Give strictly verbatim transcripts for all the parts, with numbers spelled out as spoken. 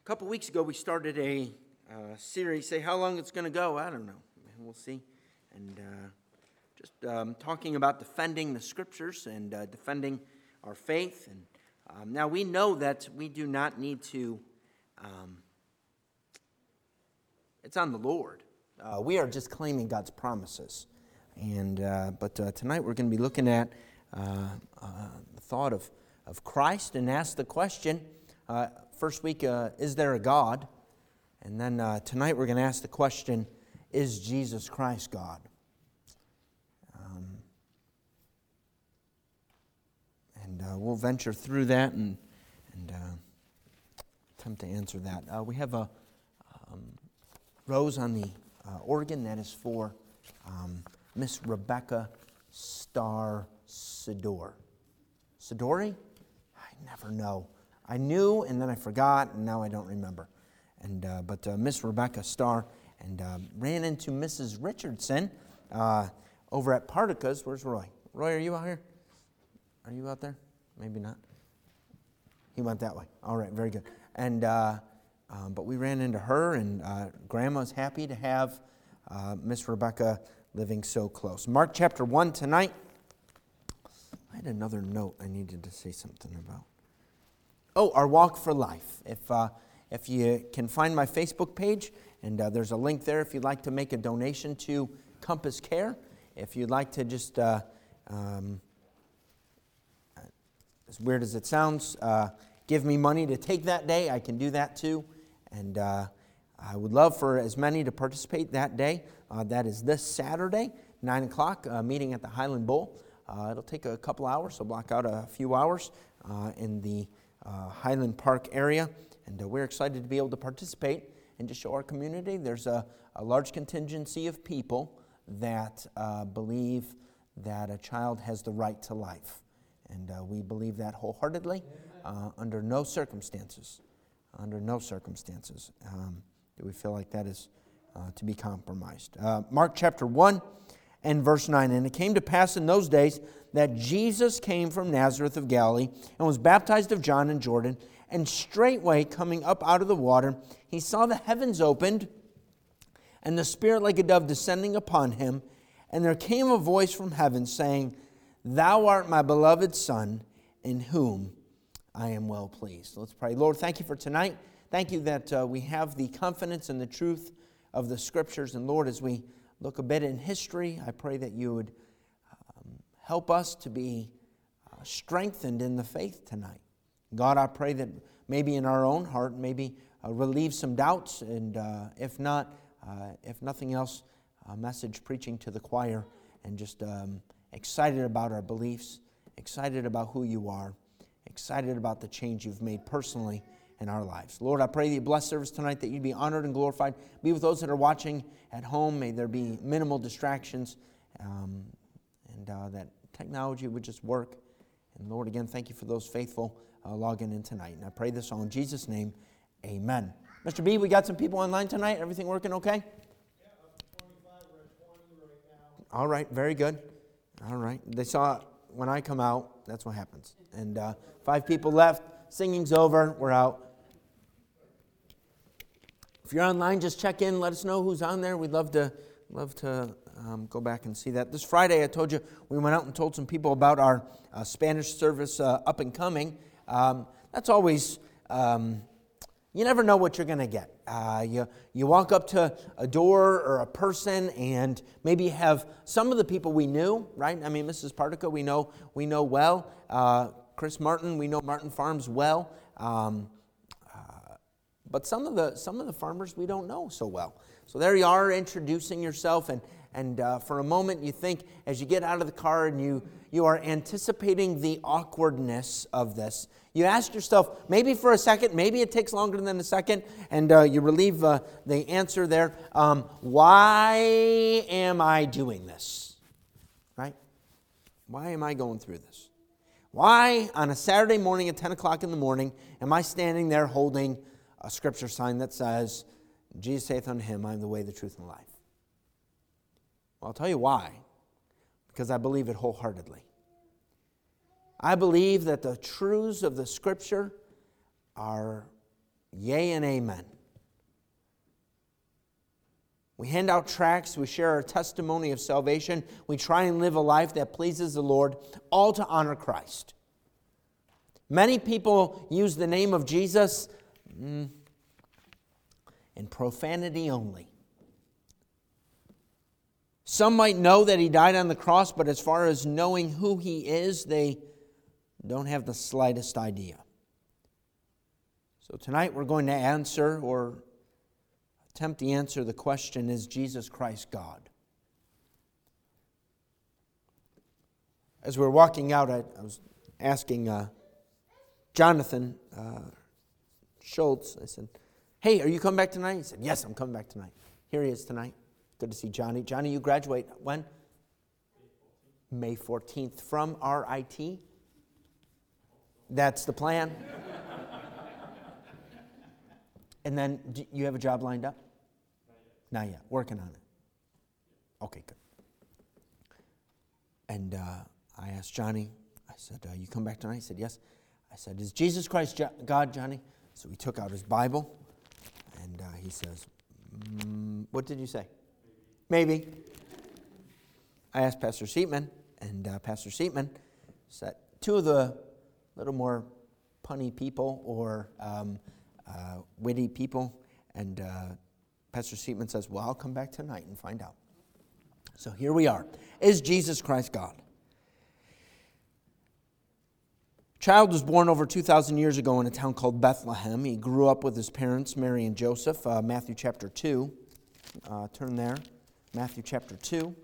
A couple weeks ago, we started a uh, series. Say how long it's going to go, I don't know. We'll see. And uh, just um, talking about defending the Scriptures and uh, defending our faith. And um, now we know that we do not need to. Um, it's on the Lord. Uh, we are just claiming God's promises. And uh, but uh, tonight we're going to be looking at uh, uh, the thought of of Christ and ask the question. Uh, First week, uh, is there a God? And then uh, tonight we're going to ask the question, is Jesus Christ God? Um, and uh, we'll venture through that and, and uh, attempt to answer that. Uh, we have a um, rose on the uh, organ that is for um, Miss Rebecca Starr Sidor. Sidori? I never know. I knew, and then I forgot, and now I don't remember. And uh, But uh, Miss Rebecca Starr, and uh, ran into Missus Richardson uh, over at Partaca's. Where's Roy? Roy, are you out here? Are you out there? Maybe not. He went that way. All right, very good. And uh, um, But we ran into her, and uh, Grandma's happy to have uh, Miss Rebecca living so close. Mark chapter one tonight. I had another note I needed to say something about. Oh, our Walk for Life. If uh, if you can find my Facebook page, and uh, there's a link there if you'd like to make a donation to Compass Care. If you'd like to just, uh, um, as weird as it sounds, uh, give me money to take that day, I can do that too. And uh, I would love for as many to participate that day. Uh, that is this Saturday, nine o'clock, uh, meeting at the Highland Bowl. Uh, it'll take a couple hours, so block out a few hours uh, in the Uh, Highland Park area, and uh, we're excited to be able to participate and to show our community there's a, a large contingency of people that uh, believe that a child has the right to life, and uh, we believe that wholeheartedly. Uh, under no circumstances, under no circumstances um, do we feel like that is uh, to be compromised. Uh, Mark chapter one and verse nine, and it came to pass in those days that Jesus came from Nazareth of Galilee and was baptized of John in Jordan, and straightway coming up out of the water, he saw the heavens opened, and the Spirit like a dove descending upon him, and there came a voice from heaven saying, Thou art my beloved Son, in whom I am well pleased. Let's pray. Lord, thank you for tonight. Thank you that uh, we have the confidence and the truth of the Scriptures, and Lord, as we look a bit in history, I pray that you would help us to be uh, strengthened in the faith tonight. God, I pray that maybe in our own heart, maybe uh, relieve some doubts, and uh, if not, uh, if nothing else, a message preaching to the choir, and just um, excited about our beliefs, excited about who you are, excited about the change you've made personally in our lives. Lord, I pray that you bless service tonight, that you'd be honored and glorified. Be with those that are watching at home. May there be minimal distractions. Um, And uh, that technology would just work. And Lord, again, thank you for those faithful uh, logging in tonight. And I pray this all in Jesus' name, amen. Mister B, we got some people online tonight. Everything working okay? Yeah, up to twenty-five. We're at twenty right now. All right, very good. All right. They saw when I come out, that's what happens. And uh, five people left. Singing's over. We're out. If you're online, just check in. Let us know who's on there. We'd love to love to um, go back and see that. This Friday, I told you, we went out and told some people about our uh, Spanish service uh, up and coming. Um, that's always, um, you never know what you're going to get. Uh, you, you walk up to a door or a person, and maybe you have some of the people we knew, right? I mean, Missus Partica, we know we know well. Uh, Chris Martin, we know Martin Farms well. Um, uh, but some of the some of the farmers we don't know so well. So there you are, introducing yourself, and and uh, for a moment you think, as you get out of the car and you you are anticipating the awkwardness of this, you ask yourself, maybe for a second, maybe it takes longer than a second, and uh, you relieve uh, the answer there. Um, why am I doing this? Right? Why am I going through this? Why, on a Saturday morning at ten o'clock in the morning, am I standing there holding a scripture sign that says, Jesus saith unto him, I am the way, the truth, and the life? Well, I'll tell you why. Because I believe it wholeheartedly. I believe that the truths of the Scripture are Yea and amen. We hand out tracts, we share our testimony of salvation, we try and live a life that pleases the Lord, all to honor Christ. Many people use the name of Jesus mm, in profanity only. Some might know that he died on the cross, but as far as knowing who he is, they don't have the slightest idea. So tonight we're going to answer or attempt to answer the question, is Jesus Christ God? As we were walking out, I, I was asking uh, Jonathan uh, Schultz, I said, hey, are you coming back tonight? He said, yes, I'm coming back tonight. Here he is tonight. Good to see Johnny. Johnny, you graduate when? May fourteenth from R I T. That's the plan. And then, do you have a job lined up? Not yet. Working on it. Okay, good. And uh, I asked Johnny, I said, uh, you come back tonight? He said, yes. I said, is Jesus Christ jo- God, Johnny? So he took out his Bible, and uh, he says, mm, what did you say? Maybe. Maybe. I asked Pastor Seatman, and uh, Pastor Seatman said, two of the little more punny people or um, uh, witty people, and uh, Pastor Seatman says, well, I'll come back tonight and find out. So here we are. Is Jesus Christ God? Child was born over two thousand years ago in a town called Bethlehem. He grew up with his parents, Mary and Joseph. Uh, Matthew chapter two. Uh, turn there. Matthew chapter two.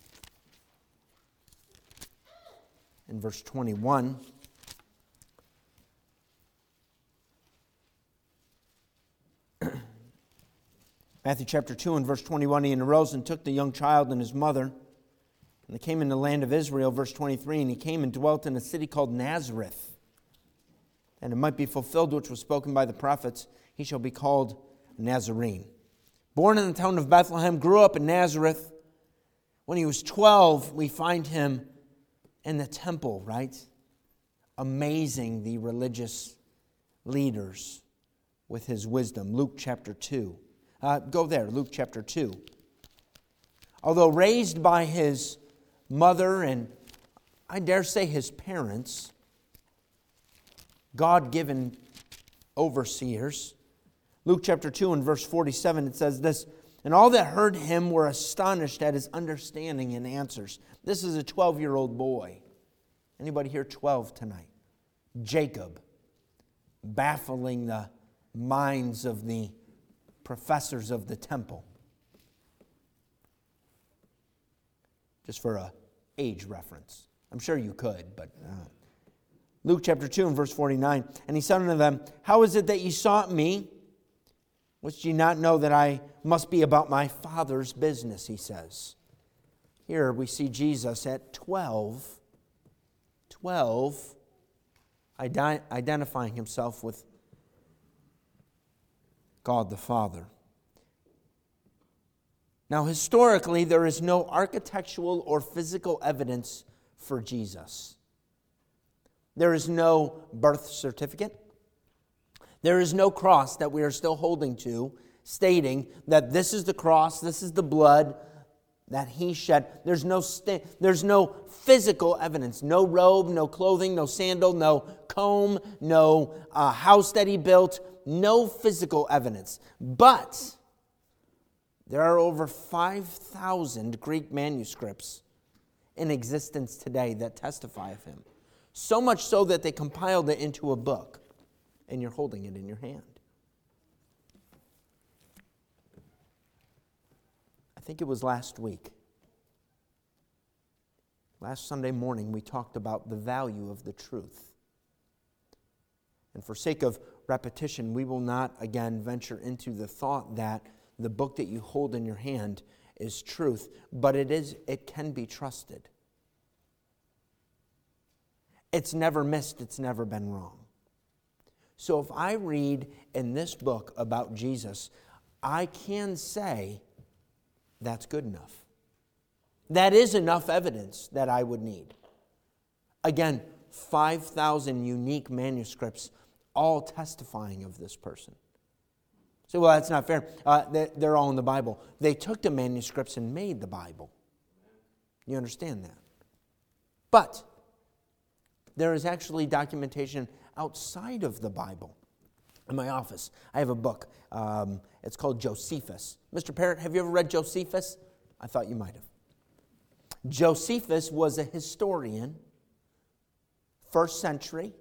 In verse twenty-one. Matthew chapter two and verse twenty-one, he arose and took the young child and his mother, and they came in the land of Israel, verse twenty-three, and he came and dwelt in a city called Nazareth. And it might be fulfilled which was spoken by the prophets, he shall be called a Nazarene. Born in the town of Bethlehem, grew up in Nazareth. When he was twelve, we find him in the temple, right? Amazing the religious leaders with his wisdom. Luke chapter two. Uh, go there, Luke chapter two. Although raised by his mother and I dare say his parents, God-given overseers, Luke chapter two and verse forty-seven, it says this, and all that heard him were astonished at his understanding and answers. This is a twelve-year-old boy. Anybody here twelve tonight? Jacob, baffling the minds of the professors of the temple. Just for a age reference. I'm sure you could, but... Uh, Luke chapter two and verse forty-nine, and he said unto them, how is it that ye sought me? Which ye not know that I must be about my Father's business, he says. Here we see Jesus at twelve, twelve, ident- identifying himself with God the Father. Now, historically, there is no architectural or physical evidence for Jesus. There is no birth certificate. There is no cross that we are still holding to, stating that this is the cross, this is the blood that he shed. There's no sta- there's no physical evidence. No robe, no clothing, no sandal, no comb, no uh, house that he built. No physical evidence. But there are over five thousand Greek manuscripts in existence today that testify of him. So much so that they compiled it into a book, and you're holding it in your hand. I think it was last week. Last Sunday morning, we talked about the value of the truth. And for sake of repetition, we will not again venture into the thought that the book that you hold in your hand is truth, but it is. It can be trusted. It's never missed. It's never been wrong. So if I read in this book about Jesus, I can say that's good enough. That is enough evidence that I would need. Again, five thousand unique manuscripts all testifying of this person. So, well, that's not fair. Uh, they, they're all in the Bible. They took the manuscripts and made the Bible. You understand that? But there is actually documentation outside of the Bible. In my office, I have a book. Um, it's called Josephus. Mister Parrott, have you ever read Josephus? I thought you might have. Josephus was a historian, first century.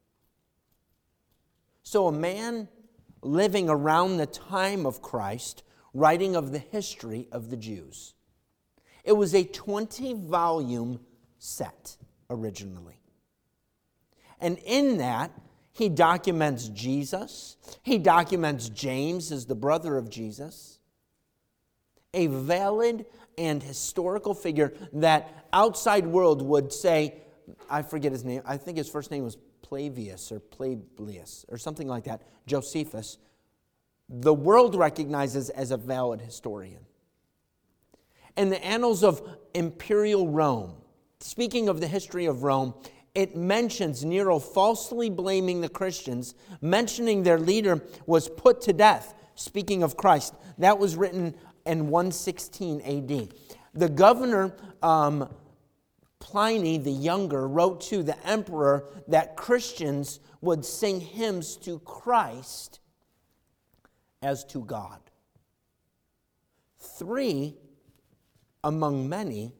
So a man living around the time of Christ, writing of the history of the Jews. It was a twenty-volume set originally. And in that, he documents Jesus. He documents James as the brother of Jesus. A valid and historical figure that outside world would say, I forget his name, I think his first name was Flavius or Publius or something like that, Josephus, the world recognizes as a valid historian. In the annals of imperial Rome, speaking of the history of Rome, it mentions Nero falsely blaming the Christians, mentioning their leader was put to death, speaking of Christ. That was written in one sixteen A D. The governor, um, Pliny the Younger, wrote to the emperor that Christians would sing hymns to Christ as to God. Three, among many,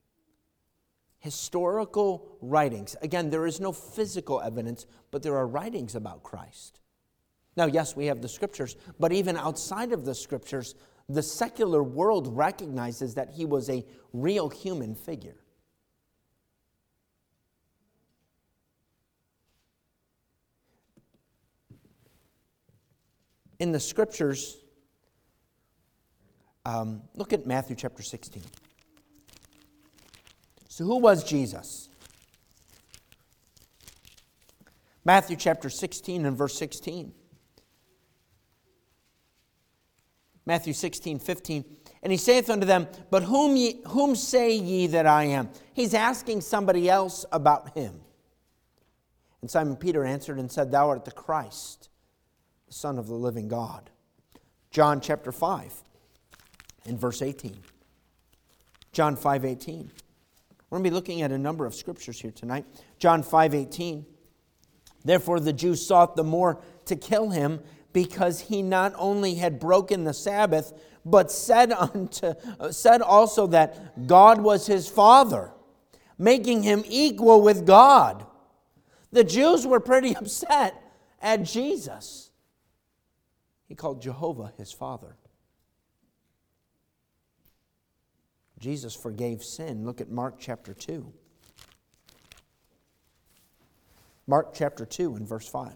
historical writings. Again, there is no physical evidence, but there are writings about Christ. Now, yes, we have the Scriptures, but even outside of the Scriptures, the secular world recognizes that he was a real human figure. In the Scriptures, um, look at Matthew chapter sixteen. So who was Jesus? Matthew chapter sixteen and verse sixteen. Matthew sixteen, fifteen. And he saith unto them, But whom, ye, whom say ye that I am? He's asking somebody else about him. And Simon Peter answered and said, Thou art the Christ, the Son of the living God. John chapter five and verse eighteen. John five, eighteen. We're going to be looking at a number of scriptures here tonight. John five, eighteen. Therefore the Jews sought the more to kill him, because he not only had broken the Sabbath, but said unto said also that God was his Father, making him equal with God. The Jews were pretty upset at Jesus. He called Jehovah his Father. Jesus forgave sin. Look at Mark chapter two. Mark chapter two and verse five.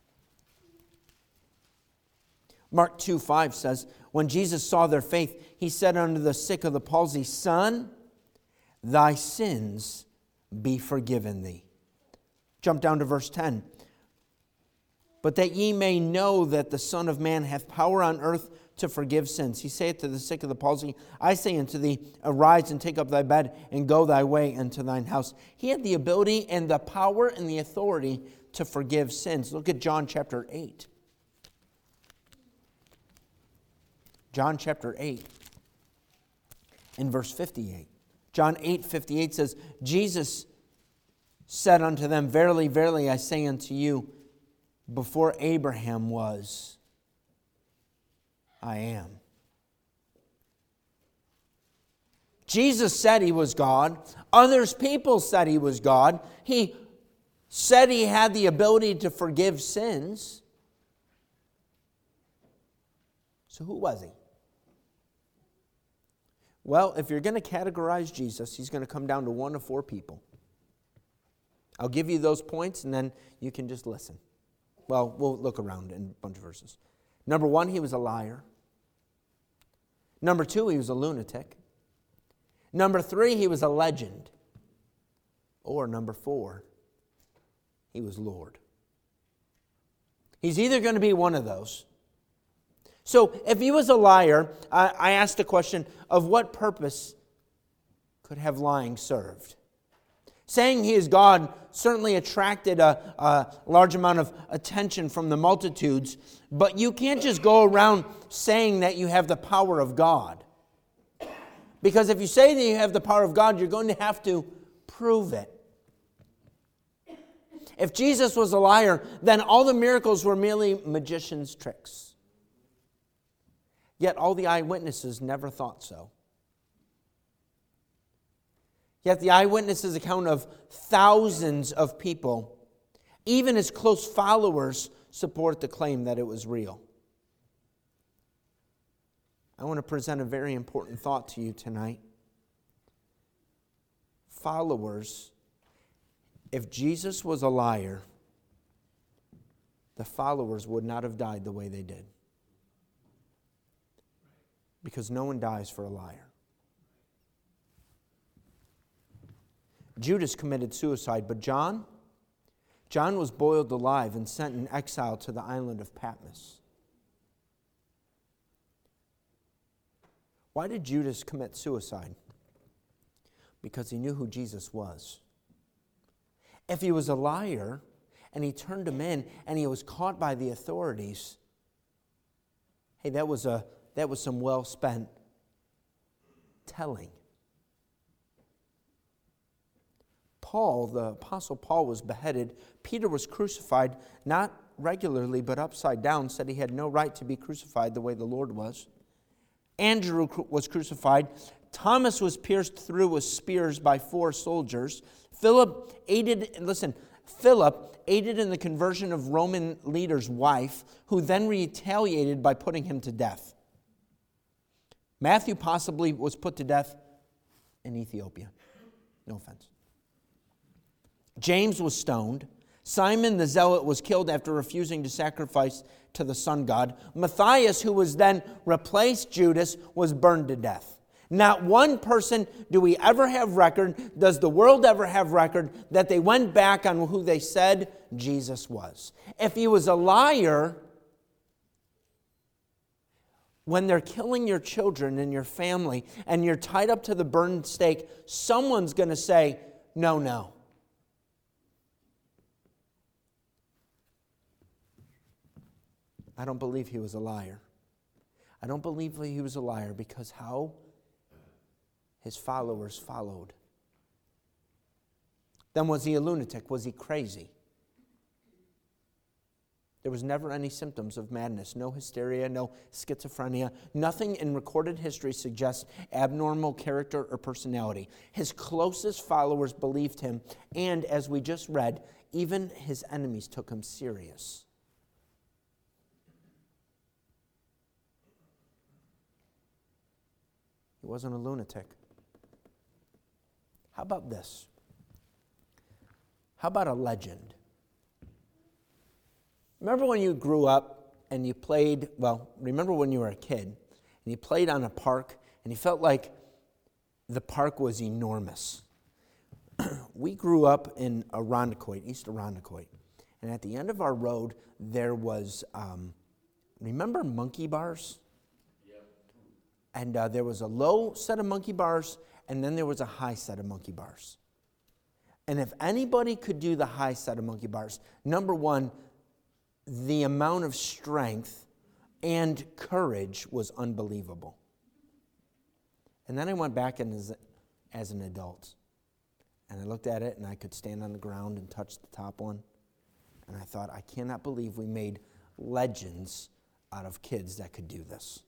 Mark two, five says, When Jesus saw their faith, he said unto the sick of the palsy, Son, thy sins be forgiven thee. Jump down to verse ten. But that ye may know that the Son of Man hath power on earth to forgive sins. He saith to the sick of the palsy, I say unto thee, arise and take up thy bed and go thy way unto thine house. He had the ability and the power and the authority to forgive sins. Look at John chapter eight. John chapter eight in verse fifty-eight. John eight, fifty-eight says, Jesus said unto them, Verily, verily, I say unto you, before Abraham was, I am. Jesus said he was God. Others people said he was God. He said he had the ability to forgive sins. So who was he? Well, if you're going to categorize Jesus, he's going to come down to one of four people. I'll give you those points and then you can just listen. Well, we'll look around in a bunch of verses. Number one, he was a liar. Number two, he was a lunatic. Number three, he was a legend. Or number four, he was Lord. He's either going to be one of those. So if he was a liar, I, I asked the question of what purpose could have lying served? Saying he is God certainly attracted a, a large amount of attention from the multitudes, but you can't just go around saying that you have the power of God. Because if you say that you have the power of God, you're going to have to prove it. If Jesus was a liar, then all the miracles were merely magicians' tricks. Yet all the eyewitnesses never thought so. Yet the eyewitnesses' account of thousands of people, even his close followers, support the claim that it was real. I want to present a very important thought to you tonight. Followers, if Jesus was a liar, the followers would not have died the way they did. Because no one dies for a liar. Judas committed suicide, but John, John was boiled alive and sent in exile to the island of Patmos. Why did Judas commit suicide? Because he knew who Jesus was. If he was a liar and he turned him in and he was caught by the authorities, hey, that was a that was some well-spent telling. Paul, the Apostle Paul, was beheaded. Peter was crucified, not regularly, but upside down, said he had no right to be crucified the way the Lord was. Andrew was crucified. Thomas was pierced through with spears by four soldiers. Philip aided, listen, Philip aided in the conversion of Roman leader's wife, who then retaliated by putting him to death. Matthew possibly was put to death in Ethiopia. No offense. James was stoned. Simon the Zealot was killed after refusing to sacrifice to the sun god. Matthias, who was then replaced Judas, was burned to death. Not one person do we ever have record, does the world ever have record, that they went back on who they said Jesus was. If he was a liar, when they're killing your children and your family and you're tied up to the burned stake, someone's going to say, no, no. I don't believe he was a liar. I don't believe he was a liar because how his followers followed. Then was he a lunatic? Was he crazy? There was never any symptoms of madness, no hysteria, no schizophrenia. Nothing in recorded history suggests abnormal character or personality. His closest followers believed him, and as we just read, even his enemies took him serious. He wasn't a lunatic. How about this? How about a legend? Remember when you grew up and you played, well, remember when you were a kid and you played on a park and you felt like the park was enormous. We grew up in Irondequoit, East Irondequoit, and at the end of our road there was, um, remember monkey bars? And uh, there was a low set of monkey bars, and then there was a high set of monkey bars. And if anybody could do the high set of monkey bars, number one, the amount of strength and courage was unbelievable. And then I went back and as, as an adult, and I looked at it, and I could stand on the ground and touch the top one. And I thought, I cannot believe we made legends out of kids that could do this.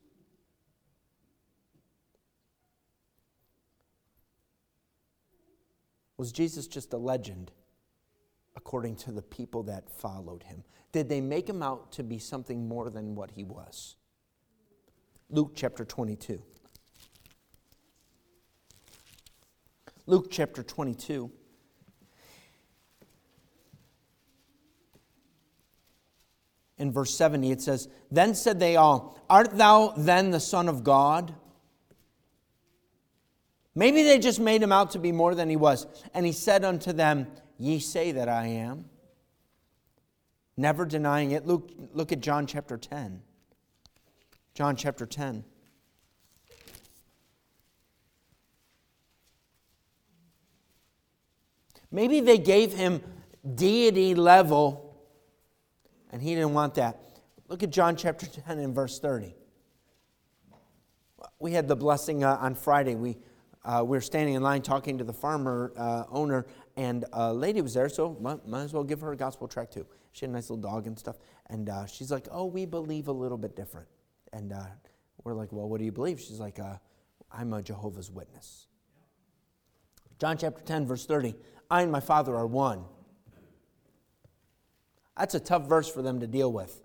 Was Jesus just a legend according to the people that followed him? Did they make him out to be something more than what he was? Luke chapter twenty-two. Luke chapter twenty-two. In verse seventy it says, "Then said they all, Art thou then the Son of God?" Maybe they just made him out to be more than he was. And he said unto them, Ye say that I am. Never denying it. Look, look at John chapter ten. John chapter ten. Maybe they gave him deity level, and he didn't want that. Look at John chapter ten and verse thirty. We had the blessing uh, on Friday. We, uh, we were standing in line talking to the farmer uh, owner, and a lady was there, so might, might as well give her a gospel tract too. She had a nice little dog and stuff. And uh, she's like, oh, we believe a little bit different. And uh, we're like, well, what do you believe? She's like, uh, I'm a Jehovah's Witness. John chapter ten, verse thirty, I and my Father are one. That's a tough verse for them to deal with.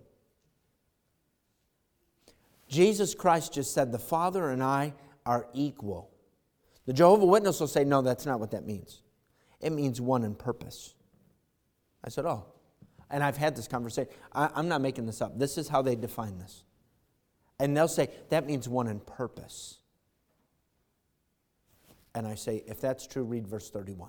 Jesus Christ just said, the Father and I are equal. The Jehovah's Witness will say, no, that's not what that means. It means one in purpose. I said, oh. And I've had this conversation. I, I'm not making this up. This is how they define this. And they'll say, that means one in purpose. And I say, if that's true, read verse thirty-one.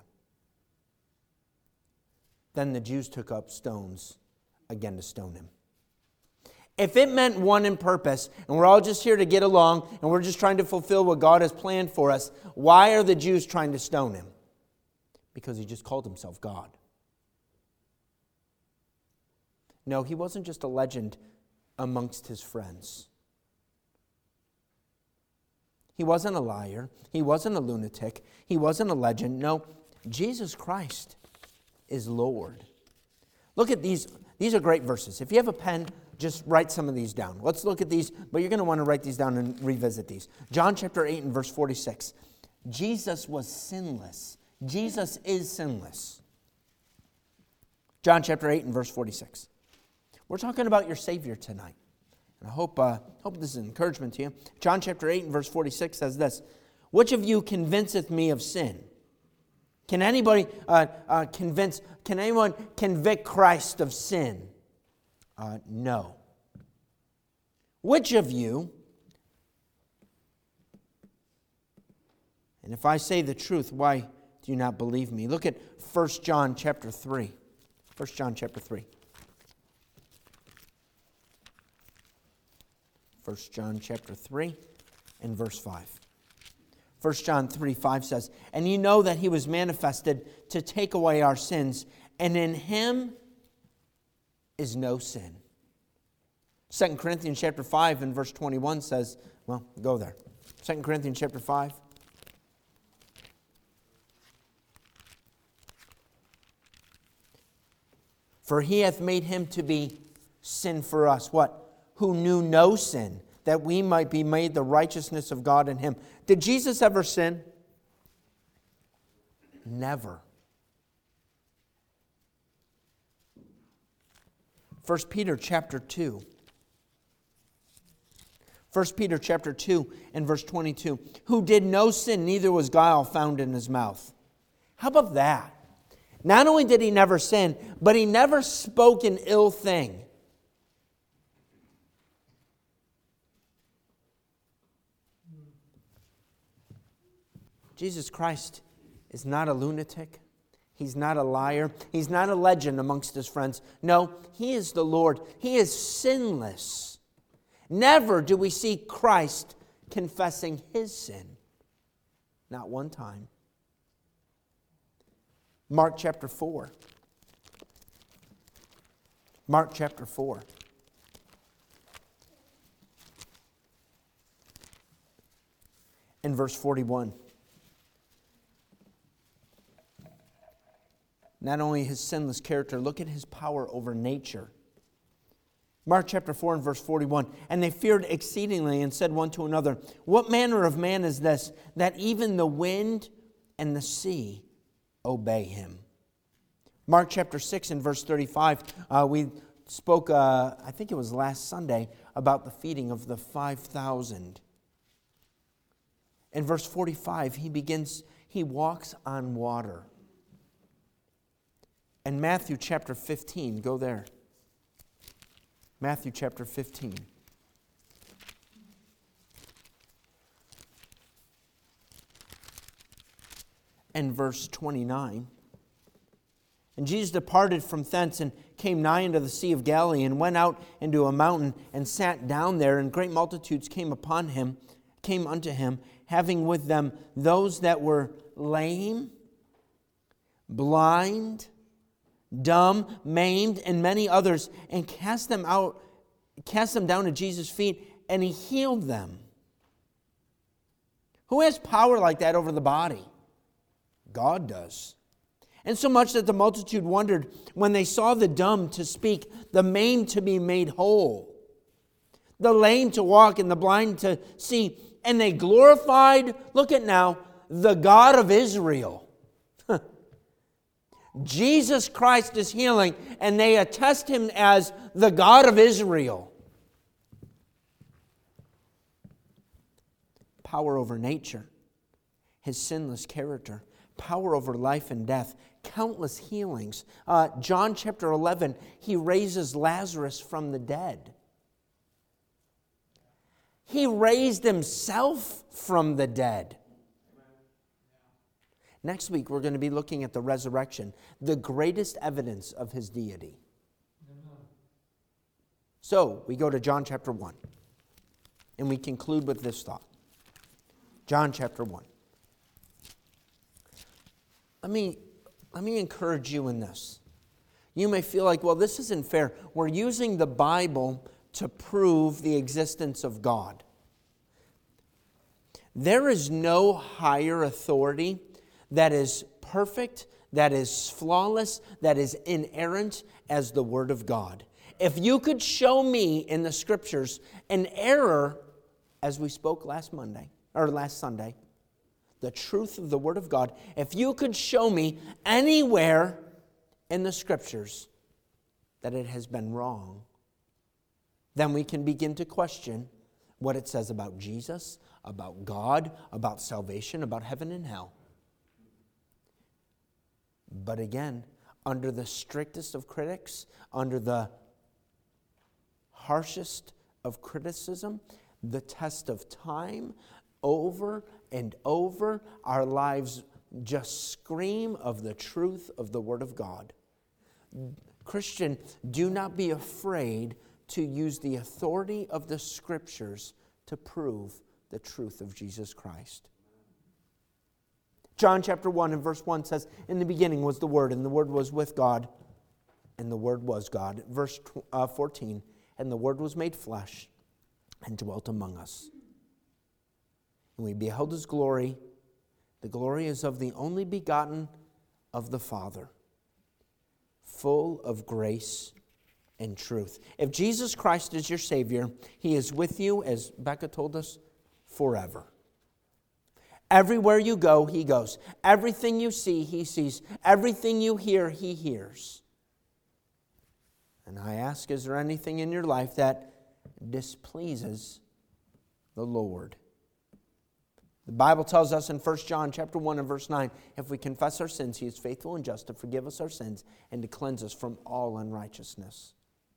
Then the Jews took up stones again to stone him. If it meant one in purpose, and we're all just here to get along, and we're just trying to fulfill what God has planned for us, why are the Jews trying to stone him? Because he just called himself God. No, he wasn't just a legend amongst his friends. He wasn't a liar. He wasn't a lunatic. He wasn't a legend. No, Jesus Christ is Lord. Look at these. These are great verses. If you have a pen, just write some of these down. Let's look at these, but you're going to want to write these down and revisit these. John chapter eight and verse forty-six. Jesus was sinless. Jesus is sinless. John chapter eight and verse forty-six. We're talking about your Savior tonight. And I hope, uh, hope this is an encouragement to you. John chapter eight and verse forty-six says this. Which of you convinceth me of sin? Can anybody uh, uh, convince, can anyone convict Christ of sin? Uh, no. Which of you, and if I say the truth, why do you not believe me? Look at First John chapter three. First John chapter three. First John chapter three and verse five. First John three, five says, and you know that he was manifested to take away our sins, and in him is no sin. Second Corinthians chapter five and verse twenty-one says, well, go there. Second Corinthians chapter five. For he hath made him to be sin for us. What? Who knew no sin, that we might be made the righteousness of God in him. Did Jesus ever sin? Never. First Peter chapter two. First Peter chapter two and verse twenty-two. Who did no sin, neither was guile found in his mouth. How about that? Not only did he never sin, but he never spoke an ill thing. Jesus Christ is not a lunatic. He's not a liar. He's not a legend amongst his friends. No, he is the Lord. He is sinless. Never do we see Christ confessing his sin. Not one time. Mark chapter four. Mark chapter four. In verse forty-one. Not only his sinless character, look at his power over nature. Mark chapter four and verse forty-one. And they feared exceedingly and said one to another, what manner of man is this, that even the wind and the sea obey him? Mark chapter six and verse thirty-five. Uh, we spoke, uh, I think it was last Sunday, about the feeding of the five thousand. In verse forty-five, he begins, he walks on water. And Matthew chapter fifteen, go there. Matthew chapter fifteen. And verse twenty-nine. And Jesus departed from thence and came nigh unto the Sea of Galilee, and went out into a mountain and sat down there, and great multitudes came upon him, came unto him, having with them those that were lame, blind, dumb, maimed, and many others, and cast them out, cast them down at Jesus' feet, and he healed them. Who has power like that over the body? God does. And so much that the multitude wondered when they saw the dumb to speak, the maimed to be made whole, the lame to walk, and the blind to see. And they glorified, look at now, the God of Israel. Jesus Christ is healing, and they attest him as the God of Israel. Power over nature, his sinless character, power over life and death, countless healings. Uh, John chapter eleven, he raises Lazarus from the dead. He raised himself from the dead. Next week, we're going to be looking at the resurrection, the greatest evidence of his deity. So, we go to John chapter one, and we conclude with this thought. John chapter one. Let me, let me encourage you in this. You may feel like, well, this isn't fair. We're using the Bible to prove the existence of God. There is no higher authority that is perfect, that is flawless, that is inerrant as the Word of God. If you could show me in the Scriptures an error, as we spoke last Monday, or last Sunday, the truth of the Word of God, if you could show me anywhere in the Scriptures that it has been wrong, then we can begin to question what it says about Jesus, about God, about salvation, about heaven and hell. But again, under the strictest of critics, under the harshest of criticism, the test of time, over and over, our lives just scream of the truth of the Word of God. Christian, do not be afraid to use the authority of the Scriptures to prove the truth of Jesus Christ. John chapter one and verse one says, in the beginning was the Word, and the Word was with God, and the Word was God. Verse fourteen, and the Word was made flesh and dwelt among us. And we beheld his glory. The glory is of the only begotten of the Father, full of grace and truth. If Jesus Christ is your Savior, he is with you, as Becca told us, forever. Everywhere you go, he goes. Everything you see, he sees. Everything you hear, he hears. And I ask, is there anything in your life that displeases the Lord? The Bible tells us in First John chapter one and verse nine, if we confess our sins, he is faithful and just to forgive us our sins and to cleanse us from all unrighteousness.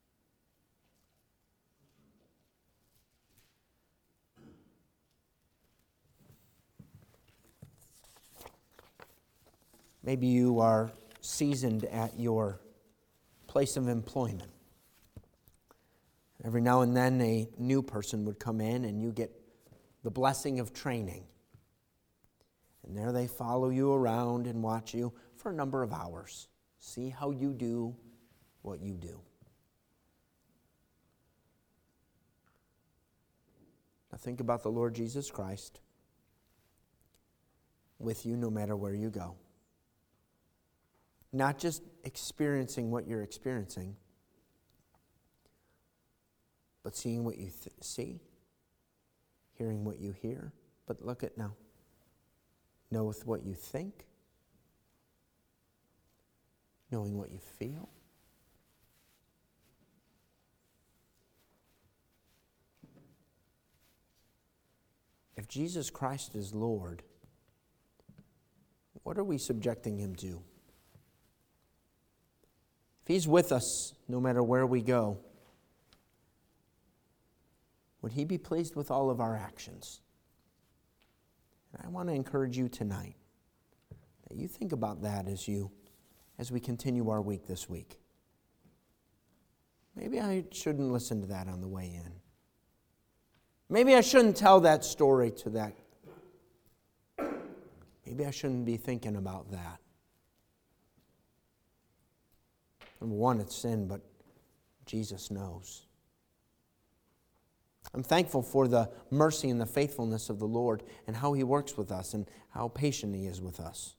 Maybe you are seasoned at your place of employment. Every now and then a new person would come in and you get the blessing of training. And there they follow you around and watch you for a number of hours. See how you do what you do. Now think about the Lord Jesus Christ with you no matter where you go. Not just experiencing what you're experiencing, but seeing what you th- see, hearing what you hear. But look at now. Knoweth what you think, knowing what you feel. If Jesus Christ is Lord, what are we subjecting him to? If he's with us, no matter where we go, would he be pleased with all of our actions? And I want to encourage you tonight that you think about that as you, as we continue our week this week. Maybe I shouldn't listen to that on the way in. Maybe I shouldn't tell that story to that. Maybe I shouldn't be thinking about that. Number one, it's sin, but Jesus knows. I'm thankful for the mercy and the faithfulness of the Lord and how He works with us and how patient He is with us.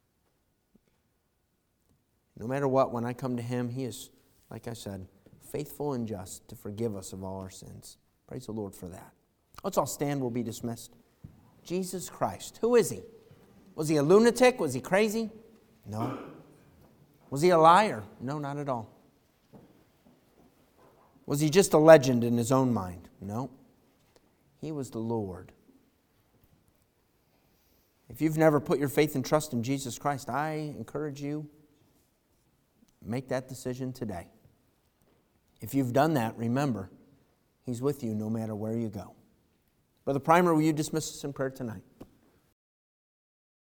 No matter what, when I come to Him, He is, like I said, faithful and just to forgive us of all our sins. Praise the Lord for that. Let's all stand. We'll be dismissed. Jesus Christ. Who is He? Was He a lunatic? Was He crazy? No. Was He a liar? No, not at all. Was He just a legend in His own mind? No. He was the Lord. If you've never put your faith and trust in Jesus Christ, I encourage you, make that decision today. If you've done that, remember, He's with you no matter where you go. Brother Primer, will you dismiss us in prayer tonight?